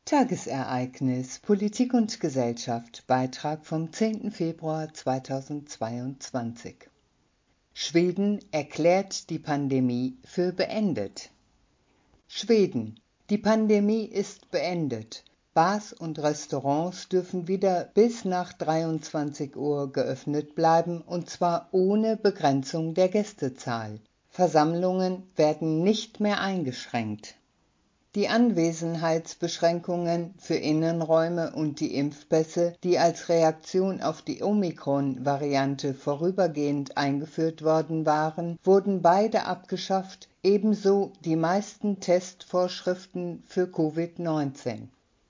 Tagesereignis Politik und Gesellschaft, Beitrag vom 10. Februar 2022. Schweden erklärt die Pandemie für beendet. Schweden: Die Pandemie ist beendet. Bars und Restaurants dürfen wieder bis nach 23 Uhr geöffnet bleiben, und zwar ohne Begrenzung der Gästezahl. Versammlungen werden nicht mehr eingeschränkt. Die Anwesenheitsbeschränkungen für Innenräume und die Impfpässe, die als Reaktion auf die Omikron-Variante vorübergehend eingeführt worden waren, wurden beide abgeschafft, ebenso die meisten Testvorschriften für Covid-19.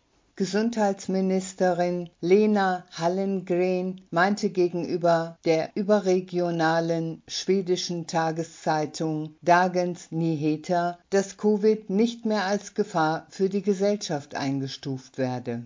Gesundheitsministerin Lena Hallengren meinte gegenüber der überregionalen schwedischen Tageszeitung Dagens Nyheter, dass Covid nicht mehr als Gefahr für die Gesellschaft eingestuft werde.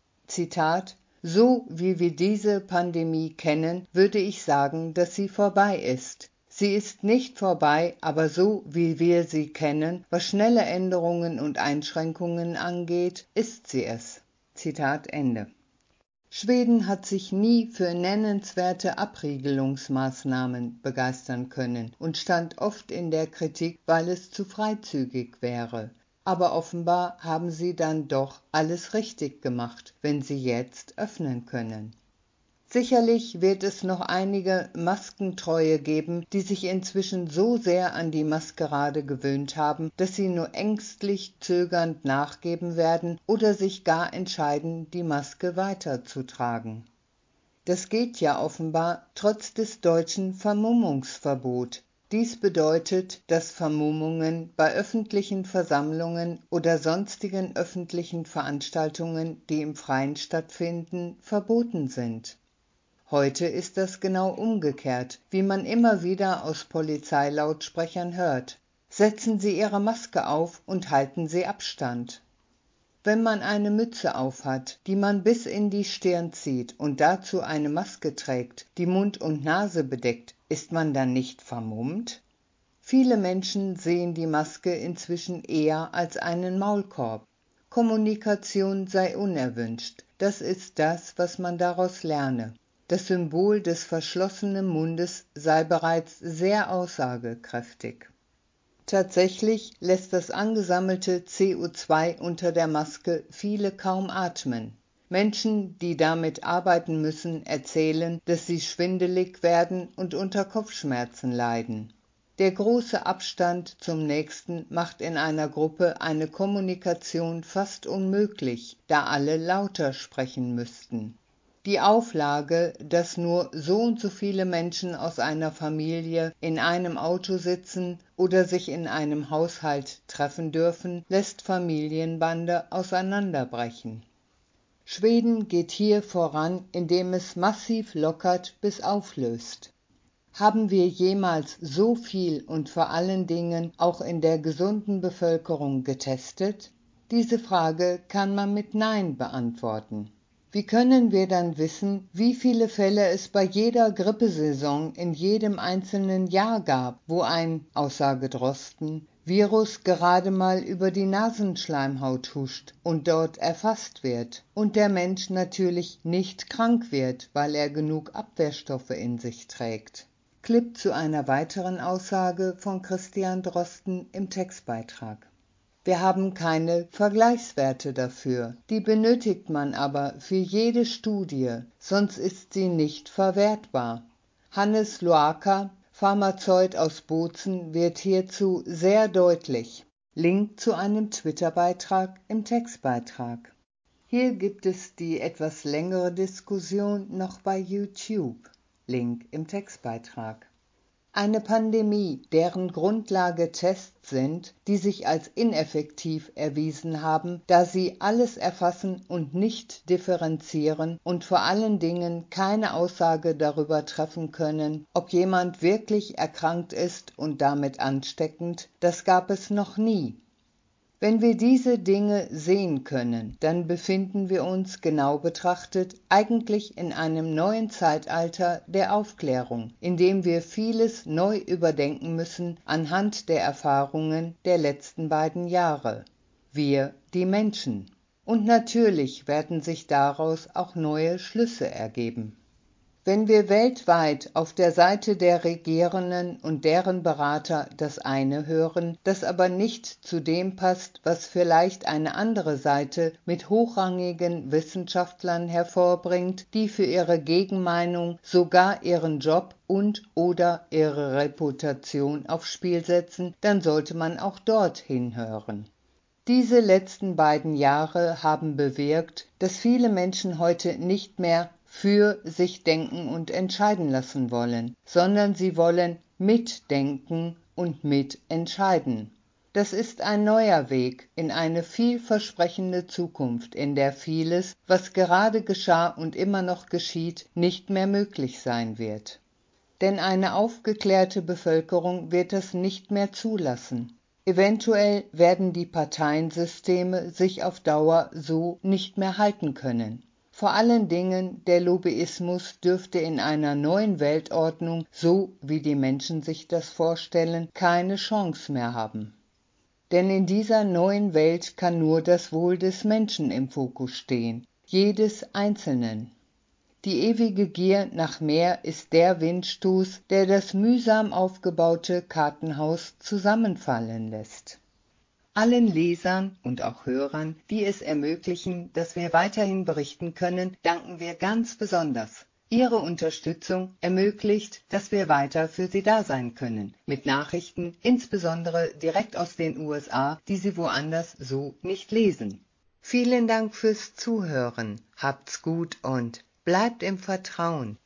Zitat: So wie wir diese Pandemie kennen, würde ich sagen, dass sie vorbei ist. Sie ist nicht vorbei, aber so wie wir sie kennen, was schnelle Änderungen und Einschränkungen angeht, ist sie es. Zitat Ende. Schweden hat sich nie für nennenswerte Abriegelungsmaßnahmen begeistern können und stand oft in der Kritik, weil es zu freizügig wäre. Aber offenbar haben sie dann doch alles richtig gemacht, wenn sie jetzt öffnen können. Sicherlich wird es noch einige Maskentreue geben, die sich inzwischen so sehr an die Maskerade gewöhnt haben, dass sie nur ängstlich zögernd nachgeben werden oder sich gar entscheiden, die Maske weiterzutragen. Das geht ja offenbar trotz des deutschen Vermummungsverbots. Dies bedeutet, dass Vermummungen bei öffentlichen Versammlungen oder sonstigen öffentlichen Veranstaltungen, die im Freien stattfinden, verboten sind. Heute ist das genau umgekehrt, wie man immer wieder aus Polizeilautsprechern hört. Setzen Sie Ihre Maske auf und halten Sie Abstand. Wenn man eine Mütze aufhat, die man bis in die Stirn zieht und dazu eine Maske trägt, die Mund und Nase bedeckt, ist man dann nicht vermummt? Viele Menschen sehen die Maske inzwischen eher als einen Maulkorb. Kommunikation sei unerwünscht, das ist das, was man daraus lerne. Das Symbol des verschlossenen Mundes sei bereits sehr aussagekräftig. Tatsächlich lässt das angesammelte CO2 unter der Maske viele kaum atmen. Menschen, die damit arbeiten müssen, erzählen, dass sie schwindelig werden und unter Kopfschmerzen leiden. Der große Abstand zum Nächsten macht in einer Gruppe eine Kommunikation fast unmöglich, da alle lauter sprechen müssten. Die Auflage, dass nur so und so viele Menschen aus einer Familie in einem Auto sitzen oder sich in einem Haushalt treffen dürfen, lässt Familienbande auseinanderbrechen. Schweden geht hier voran, indem es massiv lockert bis auflöst. Haben wir jemals so viel und vor allen Dingen auch in der gesunden Bevölkerung getestet? Diese Frage kann man mit Nein beantworten. Wie können wir dann wissen, wie viele Fälle es bei jeder Grippesaison in jedem einzelnen Jahr gab, wo ein, Aussage Drosten, Virus gerade mal über die Nasenschleimhaut huscht und dort erfasst wird und der Mensch natürlich nicht krank wird, weil er genug Abwehrstoffe in sich trägt? Clip zu einer weiteren Aussage von Christian Drosten im Textbeitrag. Wir haben keine Vergleichswerte dafür, die benötigt man aber für jede Studie, sonst ist sie nicht verwertbar. Hannes Loacker, Pharmazeut aus Bozen, wird hierzu sehr deutlich. Link zu einem Twitter-Beitrag im Textbeitrag. Hier gibt es die etwas längere Diskussion noch bei YouTube. Link im Textbeitrag. Eine Pandemie, deren Grundlage Tests sind, die sich als ineffektiv erwiesen haben, da sie alles erfassen und nicht differenzieren und vor allen Dingen keine Aussage darüber treffen können, ob jemand wirklich erkrankt ist und damit ansteckend, das gab es noch nie. Wenn wir diese Dinge sehen können, dann befinden wir uns genau betrachtet eigentlich in einem neuen Zeitalter der Aufklärung, in dem wir vieles neu überdenken müssen anhand der Erfahrungen der letzten beiden Jahre. Wir, die Menschen. Und natürlich werden sich daraus auch neue Schlüsse ergeben. Wenn wir weltweit auf der Seite der Regierenden und deren Berater das eine hören, das aber nicht zu dem passt, was vielleicht eine andere Seite mit hochrangigen Wissenschaftlern hervorbringt, die für ihre Gegenmeinung sogar ihren Job und/oder ihre Reputation aufs Spiel setzen, dann sollte man auch dort hinhören. Diese letzten beiden Jahre haben bewirkt, dass viele Menschen heute nicht mehr für sich denken und entscheiden lassen wollen, sondern sie wollen mitdenken und mitentscheiden. Das ist ein neuer Weg in eine vielversprechende Zukunft, in der vieles, was gerade geschah und immer noch geschieht, nicht mehr möglich sein wird. Denn eine aufgeklärte Bevölkerung wird das nicht mehr zulassen. Eventuell werden die Parteiensysteme sich auf Dauer so nicht mehr halten können. Vor allen Dingen der Lobbyismus dürfte in einer neuen Weltordnung, so wie die Menschen sich das vorstellen, keine Chance mehr haben. Denn in dieser neuen Welt kann nur das Wohl des Menschen im Fokus stehen, jedes Einzelnen. Die ewige Gier nach mehr ist der Windstoß, der das mühsam aufgebaute Kartenhaus zusammenfallen lässt. Allen Lesern und auch Hörern, die es ermöglichen, dass wir weiterhin berichten können, danken wir ganz besonders. Ihre Unterstützung ermöglicht, dass wir weiter für Sie da sein können, mit Nachrichten, insbesondere direkt aus den USA, die Sie woanders so nicht lesen. Vielen Dank fürs Zuhören, habt's gut und bleibt im Vertrauen.